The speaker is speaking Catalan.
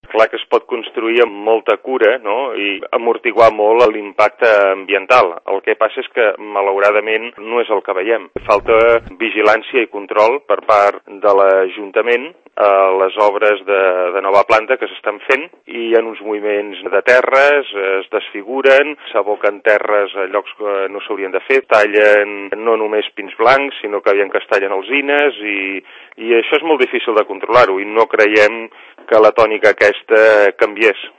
Clar que es pot construir amb molta cura, no?, i amortiguar molt l'impacte ambiental. El que passa és que, malauradament, no és el que veiem. Falta vigilància i control per part de l'Ajuntament a les obres de nova planta que s'estan fent, i hi ha uns moviments de terres, es desfiguren, s'aboquen terres a llocs que no s'haurien de fer, tallen no només pins blancs, sinó que aviam que es tallen alzines, i això és molt difícil de controlar-ho, i no creiem que la tònica aquesta canviés.